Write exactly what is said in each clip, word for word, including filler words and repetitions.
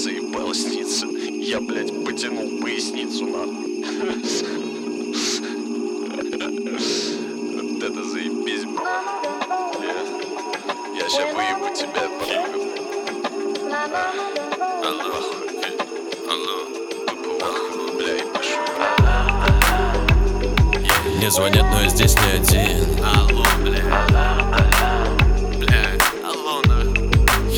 заебало снится. Я, блядь, потянул поясницу нахуй. Вот это заебись было. Я ща выебу тебя, похуй. Алло, алло, похуй, бля, и пошел. Мне звонят, но я здесь не один. Алло, бля, бля, алло, нахуй.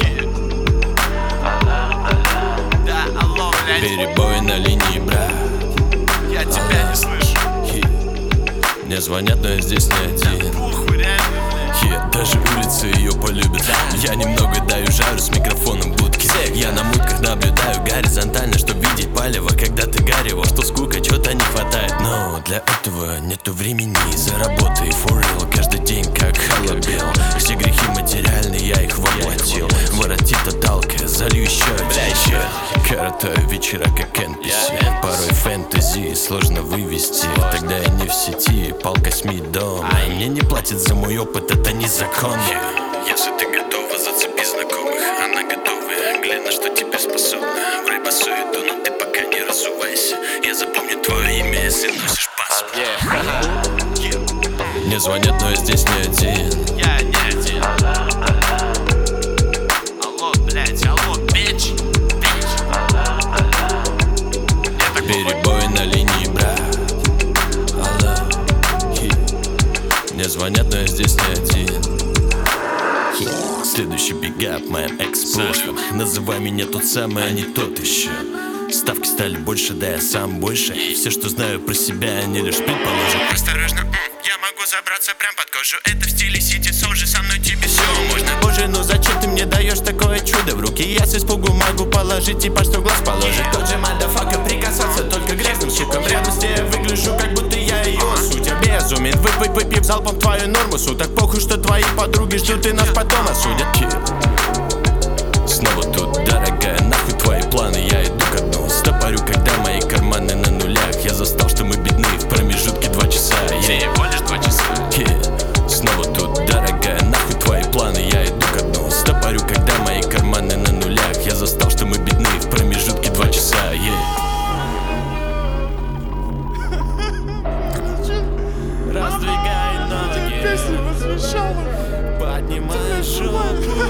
Да, алло, блядь. Перебой на линии, брат. Я тебя не слышу. Мне звонят, но я здесь не один. Похуй, реально, блядь. Yeah, даже улицы ее полюбят. Я немного даю жару с микрофоном в будке. Я на мутках наблюдаю горизонтально, чтоб видеть палево, когда ты горело, что скука, чего-то не хватает. Но для этого нету времени за работой. For real, каждый день как холодел. Все грехи материальные, я их воплотил. Воротит тоtalка, залью еще, бля, еще. Коротаю вечера как эн пи си. Порой фэнтези сложно вывести. Тогда я не в сети, палка СМИ дома. Мне не платят за мой опыт, это незаконно. Если ты готова, зацепи знакомых. Она готовая, глянь, на что теперь способна. В рэпасу иду, но ты пока не разувайся. Я запомню твое имя, если носишь паспорт. Мне звонят, но я здесь не один. Я не один. Алло, блядь, алло, бич, бич. Перебой на линии, брат. Алло, хи. Мне звонят, но я здесь не один. Хи. Следующий бигап, моим экс-прошлым. Называй меня тот самый, а не тот еще. Ставки стали больше, да я сам больше. Все, что знаю про себя, они лишь предположат. Осторожно, я могу забраться прям под кожу. Это в стиле Сити Солджи, со мной тебе все можно. Боже, ну зачем ты мне даешь такое чудо в руки? Я с испугу могу положить, типа что в глаз положит. Тот же мадафака, прикасаться только грязным щеком. Рядом с ней выгляжу, как будто я ее суть. Обезумен, выпой, выпив залпом твою норму. Так похуй, что твои подруги ждут и нас потом осудят. Снова тут, дорогая, нахуй твои планы, я иду ко дну. Стопорю, когда мои карманы на нулях. Я застал, что мы бедны в промежутке два часа. Всего лишь два часа. Yeah. Снова тут, дорогая, нахуй твои планы, я иду ко дну. Стопорю, когда мои карманы на нулях. Я застал, что мы бедны в промежутке два часа. Yeah. Раздвигай ноги, Песня посвящала. поднимай жопу.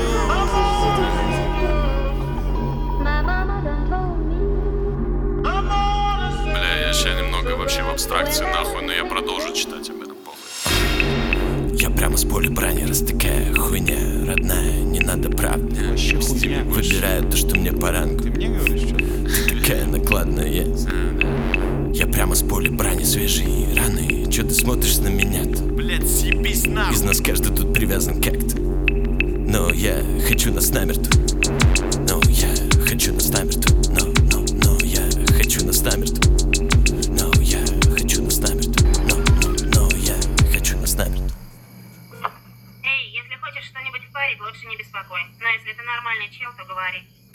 Бля, я ща немного вообще в абстракции нахуй, но я продолжу читать об этом, похуй. Я прямо с поля брани, раз такая хуйня родная, не надо правда. Выбираю то, что мне по рангу. Ты мне говоришь, что? Ты такая накладная. Я прямо с поля брани, свежие раны. Чё ты смотришь на меня-то? Блядь, съебись нахуй. Из нас каждый тут привязан как-то. Но я хочу нас намертво. Но я хочу нас намертво. Но, но, но я хочу нас намертво. Но я хочу нас намертво. Но, но, но я хочу нас намертво. Эй, если хочешь что-нибудь впарить, лучше не беспокой. Но если ты нормальный чел, то говори.